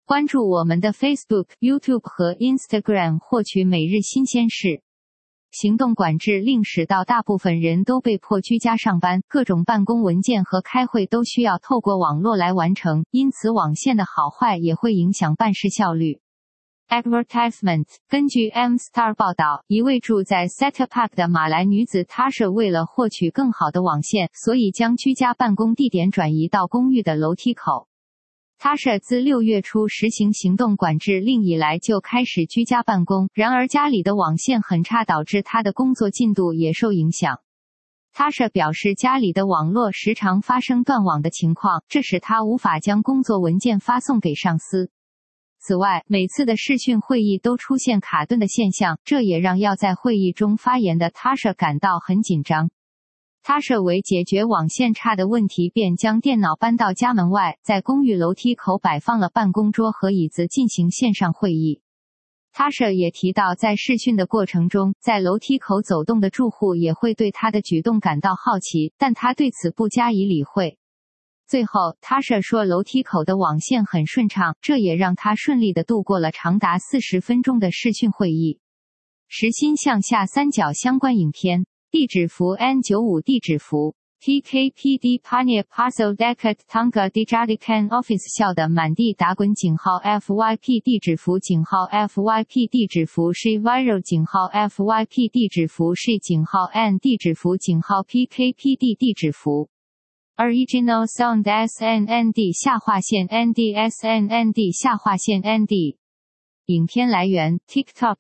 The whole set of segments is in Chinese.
关注我们的 Facebook、YouTube 和 Instagram 获取每日新鲜事。行动管制令使到大部分人都被迫居家上班，各种办公文件和开会都需要透过网络来完成，因此网线的好坏也会影响办事效率。Advertisement 根据 M-Star 报道，一位住在 Setter Park 的马来女子 Tasha 为了获取更好的网线，所以将居家办公地点转移到公寓的楼梯口。Tasha 自6月初实行行动管制令以来就开始居家办公，然而家里的网线很差，导致她的工作进度也受影响。Tasha 表示家里的网络时常发生断网的情况，这使她无法将工作文件发送给上司。此外，每次的视讯会议都出现卡顿的现象，这也让要在会议中发言的 Tasha 感到很紧张。Tasha 为解决网线差的问题，便将电脑搬到家门外，在公寓楼梯口摆放了办公桌和椅子进行线上会议。Tasha 也提到，在视讯的过程中，在楼梯口走动的住户也会对他的举动感到好奇，但他对此不加以理会。最后 ，Tasha 说楼梯口的网线很顺畅，这也让他顺利地度过了长达40分钟的视讯会议。实心向下三角相关影片。地址符 N95 地址符 PKPD Pioneer Parcel Dekat Tangga Dijadikan Office 校的满地打滚井号 FYP 地址符井号 FYP 地址符是 Viral 井号 FYP 地址符是井号 N 地址符井号 PKPD 地址符 Original Sound SNND 下划线 NDSNND 下划线 ND 影片来源 TikTok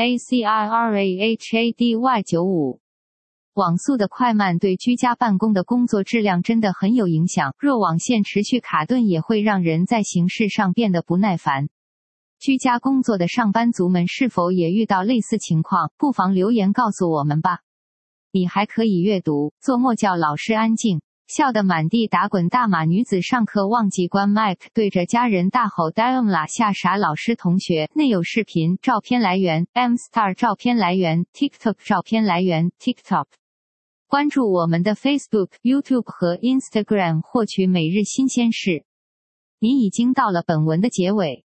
NACIRAHADY95网速的快慢对居家办公的工作质量真的很有影响，若网线持续卡顿也会让人在行事上变得不耐烦。居家工作的上班族们是否也遇到类似情况？不妨留言告诉我们吧。你还可以阅读，做莫叫老师安静。笑得满地打滚大马女子上课忘记关麦克，对着家人大吼 Diamla 吓傻老师同学。内有视频，照片来源 M-Star 照片来源 TikTok 照片来源 TikTok。关注我们的 Facebook、YouTube 和 Instagram 获取每日新鲜事。您已经到了本文的结尾。